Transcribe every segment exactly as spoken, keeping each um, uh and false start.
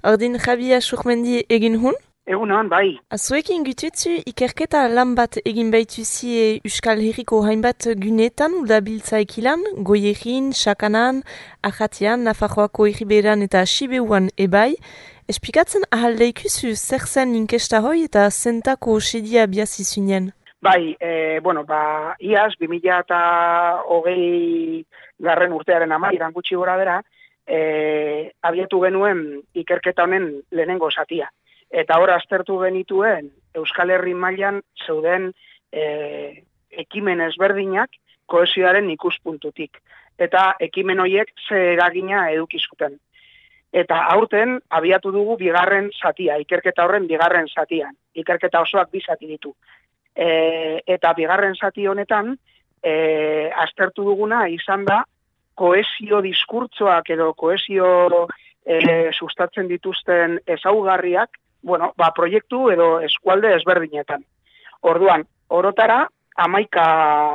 Ordin Javi Asurmendi egin hun? Egunon, bai. Zuekin gututzu ikerketa lan bat egin baituzie Euskal Herriko hainbat gunetan udabiltza ekilan, Goierin, Sakanan, Ajatian, Nafarroako Herriberan eta Sibeuan ebai. Esplikatzen ahal leikuzu zer zen inkesta hoi eta zentako sedia biazizunien? Bai, e, bueno, ba, iaz, bi mila eta hogei garren urtearen amairan gutxi gora bera, e, abiatu genuen ikerketa honen lehenengo zatia. Eta hor aztertu genituen Euskal Herri mailan zeuden e, ekimen ezberdinak kohesioaren ikuspuntutik. Eta ekimen horiek ze eragina edukizuten. Eta aurten abiatu dugu bigarren zatia, ikerketa horren bigarren zatian. Ikerketa osoak bi zati ditu. E, eta bigarren zati honetan e, aztertu duguna izan da kohesio diskurtsoak edo kohesio e, sustatzen dituzten ezaugarriak, bueno, ba, proiektu edo eskualde ezberdinetan. Orduan, orotara hamaika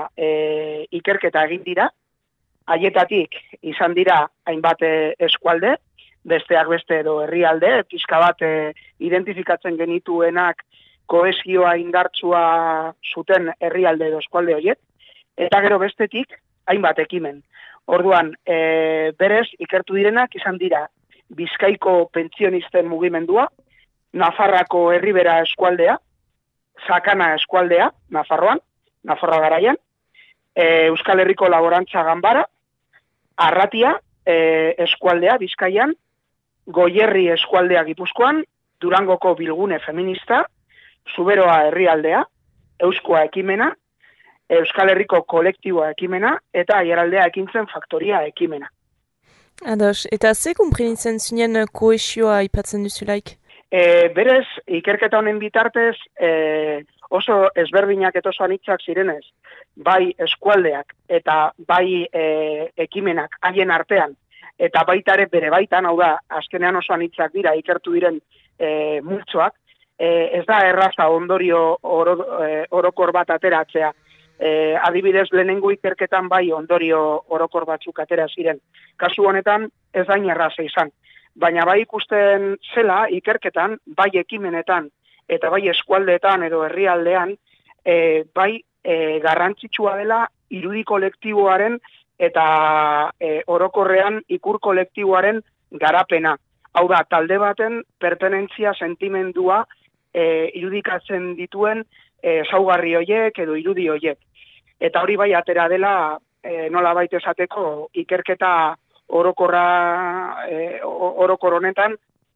e, ikerketa egin dira, haietatik izan dira hainbat eskualde, besteak beste edo herrialde, pixka bat e, identifikatzen genituenak kohesioa indartsua zuten herrialde edo eskualde horiek, eta gero bestetik hainbat ekimen. Orduan, e, berez ikertu direnak izan dira Bizkaiko pentsionisten mugimendua, Nafarrako Herribera eskualdea, Sakana eskualdea, Nafarroan, Nafarroa garaian, e, Euskal Herriko Laborantza Ganbara, Arratia e, eskualdea, Bizkaian, Goierri eskualdea Gipuzkoan, Durangoko Bilgune Feminista, Zuberoa herrialdea, Euskoa ekimena, Euskal Herriko kolektiboa ekimena, eta Aiaraldea ekintzen faktoria ekimena. Ados, eta ze kumprenitzen zinen kohesioa aipatzen duzulaik? E, berez, ikerketa honen bitartez, e, oso ezberdinak eta oso anitzak zirenez, bai eskualdeak eta bai e, ekimenak haien artean, eta baita ere bere baitan, hau da, azkenean oso anitzak dira, ikertu diren e, multzoak, e, ez da erraza ondorio oro, e, orokor bat ateratzea. E, adibidez, lehenengo ikerketan bai ondorio orokor batzuk atera ziren. Kasu honetan, ez da erraza izan. Baina bai ikusten zela ikerketan, bai ekimenetan, eta bai eskualdeetan edo herrialdean, e, bai e, garrantzitsua dela irudi kolektiboaren eta e, orokorrean ikur kolektiboaren garapena. Hau da, talde baten pertenentzia sentimendua e, irudikatzen dituen ezaugarri e, horiek edo irudi horiek. Eta hori bai atera dela e, nola baita esateko ikerketa orokorra e, orokor honetan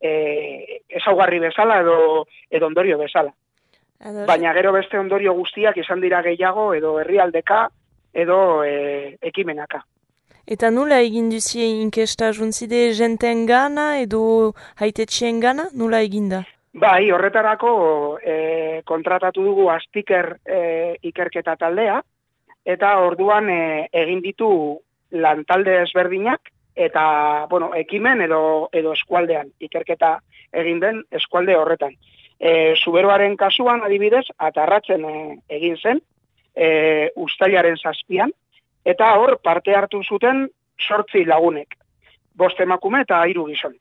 e, ezaugarri bezala edo, edo ondorio bezala. Ados. Baina gero beste ondorio guztiak izan dira gehiago edo herrialdeka edo e, ekimenaka. Eta nula egin duzie inkesta juntzide jenten gana edo haitetxien gana? Nula eginda? Bai, horretarako e, kontratatu dugu Astiker e, ikerketa taldea, eta orduan e, egin ditu lantalde ezberdinak, eta, bueno, ekimen edo, edo eskualdean, ikerketa egin den eskualde horretan. E, Zuberoaren kasuan, adibidez, atarratzen e, egin zen, e, ustailaren zazpian, eta hor parte hartu zuten sortzi lagunek, bost emakume eta hiru gizon.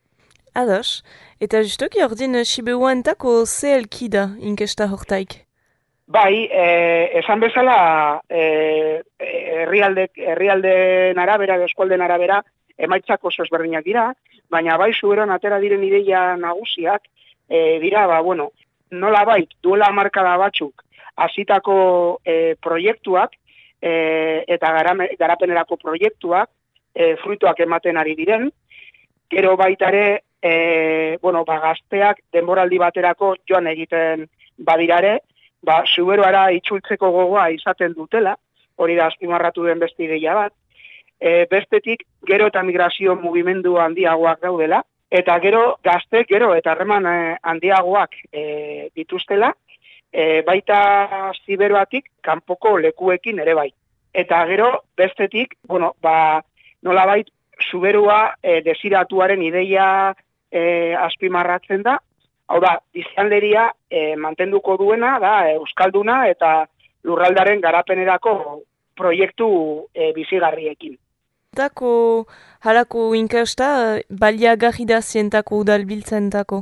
Ados, eta justoki ordin Sibeuantako ze elkida inkesta hortaik? Bai, e, esan bezala e, herrialde herrialdeen arabera, eskualdeen arabera, emaitzak oso ezberdinak dira, baina bai Zuberoan atera diren ideia nagusiak, e, dira, ba, bueno, nola bait, duela hamarkada batzuk, hasitako e, proiektuak, e, eta garame, garapenerako proiektuak, e, fruituak ematen ari diren, gero baita ere, e, bueno, ba, gazteak denboraldi baterako joan egiten badirare, ba, Zuberoara itzultzeko gogoa izaten dutela, hori da azpimarratu den beste ideia bat, e, bestetik gero eta migrazio mugimendu handiagoak daudela, eta gero gazte, gero eta harreman handiagoak e, dituztela, e, baita Ziberoatik kanpoko lekuekin ere bai. Eta gero bestetik, bueno, ba, nolabait Zuberoa e, desiratuaren ideia e, azpimarratzen da. Hau da, biztanleria e, mantenduko duena da euskalduna eta lurraldaren garapenerako proiektu e, bizigarriekin. Dako halako inkesta baliagarri da zientako udalbiltzentako?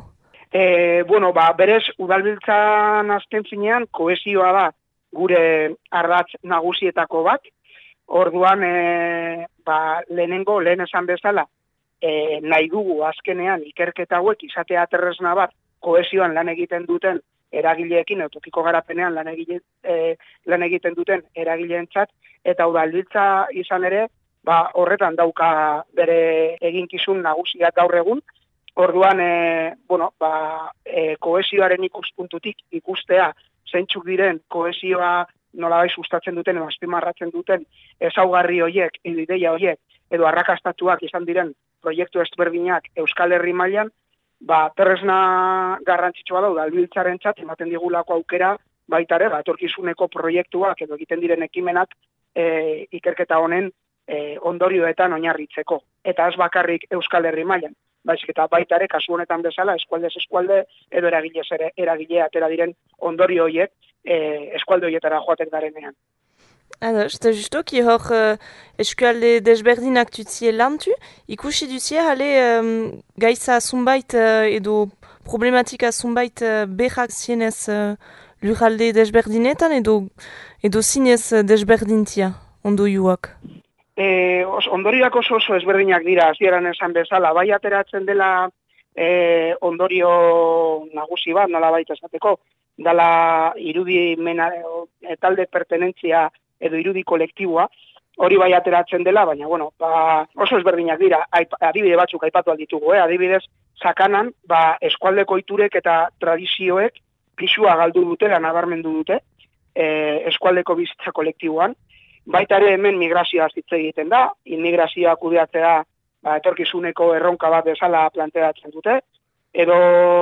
E, bueno, ba, berez, udalbiltzan azken finean, kohesioa da gure ardatz nagusietako bat. Orduan, e, ba, lehenengo, lehen esan bezala, e, nahi dugu azkenean ikerketa hauek izatea tresna bat kohesioan lan egiten duten eragileekin, tokiko garapenean lan, egile, e, lan egiten duten eragileentzat, eta udalbiltza izan ere, ba, horretan dauka bere eginkizun nagusiak gaur egun. Orduan, e, bueno, ba, e, kohesioaren ikuspuntutik ikustea zeintzuk diren kohesioa nolabait sustatzen duten, edo azpimarratzen duten ezaugarri horiek, edo ideia horiek, edo arrakastatuak izan diren proiektu ezberdinak Euskal Herri mailan, ba, tresna garrantzitsua da udalbiltzarentzat ematen digulako aukera baita ere, ba, etorkizuneko proiektuak edo egiten diren ekimenak e, ikerketa honen e, ondorioetan oinarritzeko. Eta ez bakarrik Euskal Herri mailan, baizik eta baita ere kasu honetan bezala eskualdez eskualde edo eragilez ere eragile atera diren ondorio horiek e, eskualde horietara joatek darenean. Ados, eta justoki hor uh, eskualde desberdinak tutzie lantu, ikusi duzie hale um, gaitza zunbait uh, edo problematika zunbait uh, behak zienez uh, lurralde desberdinetan edo, edo zinez desberdintia ondoiuak? E, os, ondorioak oso oso ezberdinak dira, hasieran esan bezala, bai ateratzen dela e, ondorio nagusi bat, nola baita esateko, dala irudi mena, e, talde pertenentzia edo irudi kolektiboa, hori bai ateratzen dela, baina bueno, ba, oso ezberdinak dira, adibide batzuk aipatu alditugu, eh? Adibidez, Sakanan, ba, eskualdeko iturek eta tradizioek pisua galdu dutela nabarmendu dute, e, eskualdeko bizitza kolektiboan. Baita ere hemen migrazioa hitz egiten da, immigrazioa kudeatzea ba, etorkizuneko erronka bat bezala planteatzen dute, edo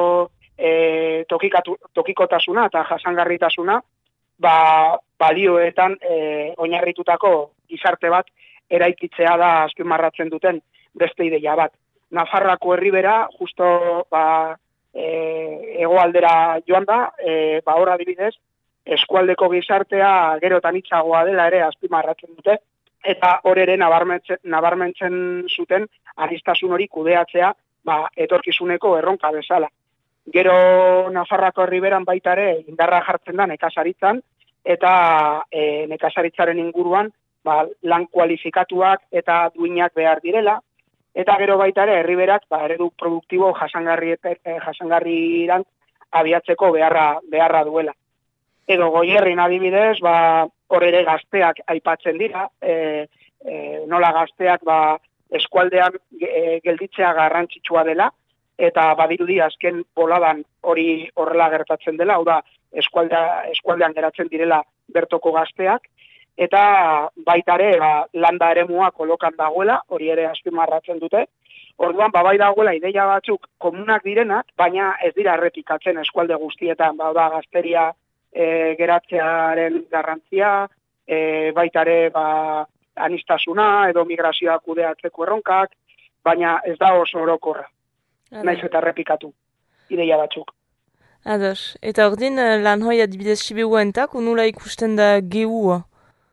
e, tokikatu, tokikotasuna eta jasangarritasuna ba, balioetan e, oinarritutako gizarte bat eraikitzea da azpimarratzen duten beste ideia bat. Nafarroako herribera, justo ba, e, hegoaldera joan da, e, ba, hor adibidez, eskualdeko gizartea gero eta nitzagoa dela ere azpimarratzen dute, eta hor ere nabarmentzen, nabarmentzen zuten aniztasun hori kudeatzea ba, etorkizuneko erronka bezala. Gero Nafarroako herriberan baita ere indarra jartzen da nekazaritzan, eta e, nekazaritzaren inguruan ba, lan kualifikatuak eta duinak behar direla, eta gero baita ere herriberak ba, eredu produktibo jasangarri, jasangarrirantz abiatzeko beharra, beharra duela. Edo Goierrin adibidez, ba, hor ere gazteak aipatzen dira, e, e, nola gazteak ba, eskualdean e, gelditzea garrantzitsua dela, eta badirudi azken boladan hori horrela gertatzen dela, hau da, eskualdea, eskualdean geratzen direla bertoko gazteak, eta baita ere ba, landa eremua kolokan dagoela, hori ere azpimarratzen dute. Orduan, ba, bai dagoela ideia batzuk komunak direnak, baina ez dira errepikatzen eskualde guztietan, ba, da gazteria E, geratzearen garrantzia, e, baita ere ba, anistasuna edo migrazioa kudeatzeko erronkak, baina ez da oso orokorra. Naiz eta errepikatu ideia batzuk. Ados, eta ordin lan hoi adibidez Siberuentak, nula ikusten da gehua?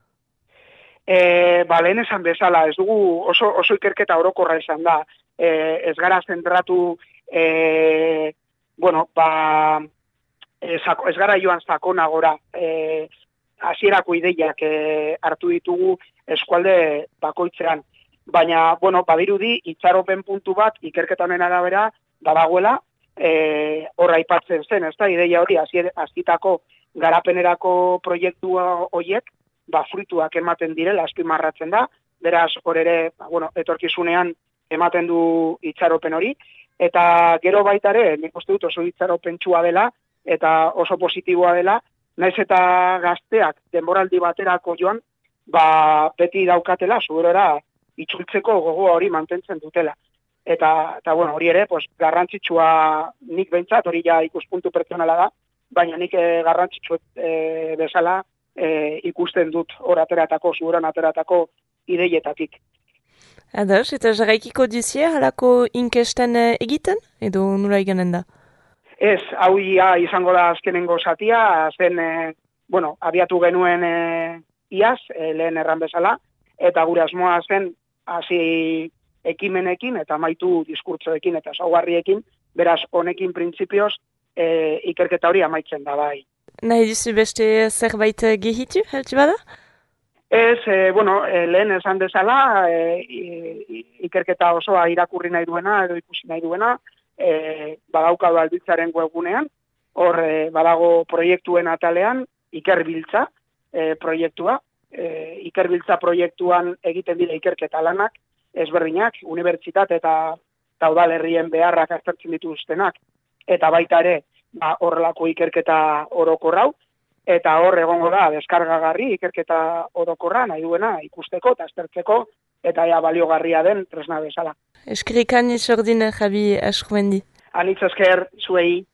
E, ba, lehen esan bezala, ez dugu oso, oso ikerketa orokorra izan da. E, ez gara zentratu, e, bueno, ba, Ez gara joan sakonagora, e, hasierako ideiak e, hartu ditugu eskualde bakoitzean. Baina, bueno, badirudi, itxaropen puntu bat, ikerketa honen arabera, badagoela, e, horra aipatzen zen, ez da, ideia hori, hasitako garapenerako proiektu horiek, ba, fruituak ematen direla, azpimarratzen da, beraz, hor ere, ba, bueno, etorkizunean ematen du itxaropen hori, eta gero baita ere, nik uste dut oso itxaropentsua dela, eta oso positiboa dela, naiz eta gazteak denboraldi baterako joan, ba, beti daukatela, zuberora itzultzeko gogoa hori mantentzen dutela. Eta, eta bueno, hori ere, pues, garrantzitsua nik behintzat, hori ja ikuspuntu pertsonala da, baina nik eh, garrantzitsu eh, bezala eh, ikusten dut hor ateratako, zuberan ateratako ideietatik. Ados, eta jarraikiko duzie halako inkesten egiten, edo nula iganen da? Ez, hau ia izango da azkenengo zatia, zen, e, bueno, abiatu genuen e, iaz, e, lehen erran bezala, eta gure asmoa zen hasi ekimenekin eta amaitu diskurtsoekin eta saugarriekin, beraz, honekin printzipioz e, ikerketa hori amaitzen da bai. Nahi duzu beste zerbait gehitu, heltu bada? Ez, e, bueno, e, lehen esan dezala, e, ikerketa osoa irakurri nahi duena edo ikusi nahi duena, e, badaukadu Albitzaren webgunean, hor e, badago proiektuen atalean, ikerbiltza e, proiektua, e, ikerbiltza proiektuan egiten dira ikerketa lanak, ezberdinak, unibertsitate eta udalerrien beharrak aztertzen dituztenak, eta baita ere, ba, horrelako ikerketa orokorrau, eta hor egongo da, deskargagarri ikerketa orokorra nahi duena ikusteko eta aztertzeko, eta ea baliogarria den tresna bezala. Eskerrik anitz ordin, Javi Eskumendi. Anitz esker, zuei.